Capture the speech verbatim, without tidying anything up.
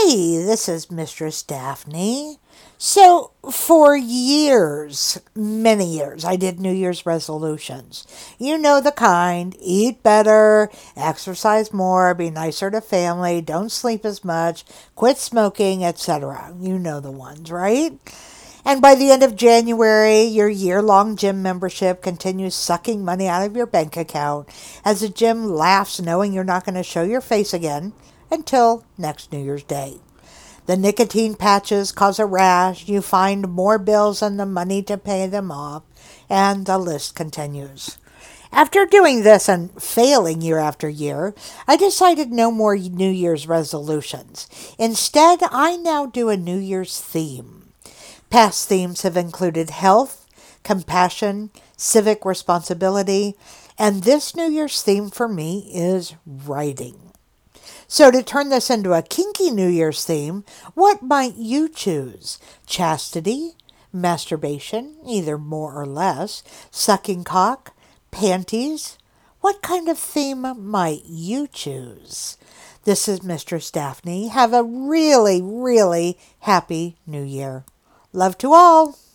Hey, this is Mistress Daphne. So, for years, many years, I did New Year's resolutions. You know the kind: eat better, exercise more, be nicer to family, don't sleep as much, quit smoking, et cetera. You know the ones, right? And by the end of January, your year long gym membership continues sucking money out of your bank account as the gym laughs knowing you're not going to show your face again until next New Year's Day. The nicotine patches cause a rash, you find more bills and the money to pay them off, and the list continues. After doing this and failing year after year, I decided no more New Year's resolutions. Instead, I now do a New Year's theme. Past themes have included health, compassion, civic responsibility, and this New Year's theme for me is writing. So, to turn this into a kinky New Year's theme, what might you choose? Chastity? Masturbation, either more or less? Sucking cock? Panties? What kind of theme might you choose? This is Mistress Daphne. Have a really, really happy New Year. Love to all.